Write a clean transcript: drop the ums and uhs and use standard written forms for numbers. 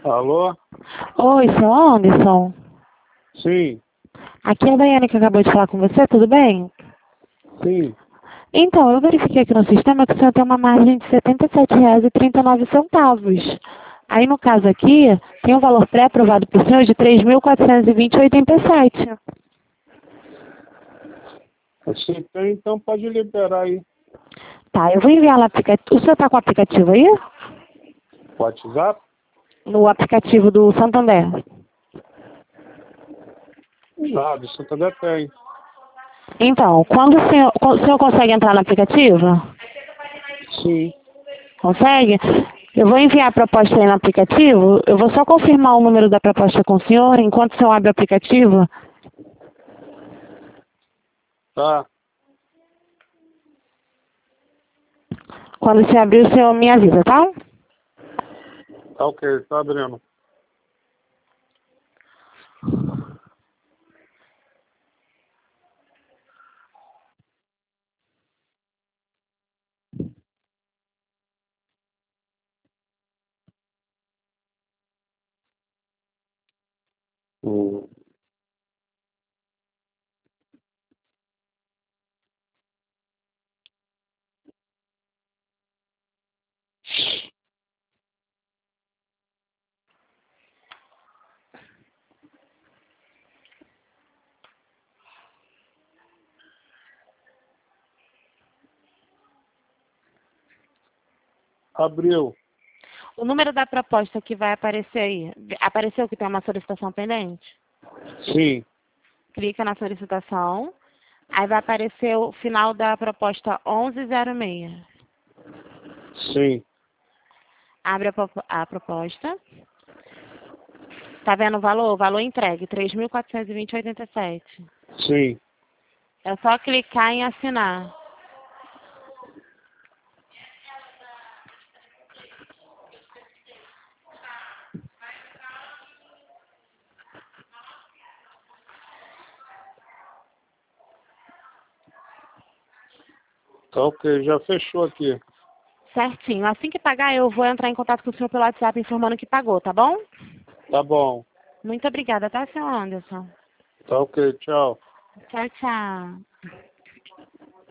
Alô? Oi, seu Anderson. Sim, Aqui é a Daiane que acabou de falar com você, tudo bem? sim. Então, eu verifiquei aqui no sistema que o senhor tem uma margem de R$ 77,39. Aí, no caso aqui, tem um valor pré-aprovado para o senhor de R$ 3.420,87. Se tem, então pode liberar aí. Tá, eu vou enviar no aplicativo. O senhor está com o aplicativo aí? WhatsApp? No aplicativo do Santander. Nada, isso também tem. Então, quando o senhor consegue entrar no aplicativo? Sim. Consegue? Eu vou enviar a proposta aí no aplicativo. Eu vou só confirmar o número da proposta com o senhor enquanto o senhor abre o aplicativo. Tá, Quando você abrir, o senhor me avisa, tá? tá ok, tá abrindo. Hum. Abriu. O número da proposta que vai aparecer aí. Apareceu que tem uma solicitação pendente? Sim, Clica na solicitação. Aí vai aparecer o final da proposta 1106. sim, Abre a proposta. Tá vendo o valor? O valor entregue, 3.420,87. sim. É só clicar em assinar. Tá ok, já fechou aqui. Certinho. Assim que pagar, eu vou entrar em contato com o senhor pelo WhatsApp informando que pagou, tá bom? Tá bom. Muito obrigada, tá, senhor Anderson? Tá ok, tchau. Tchau, tchau.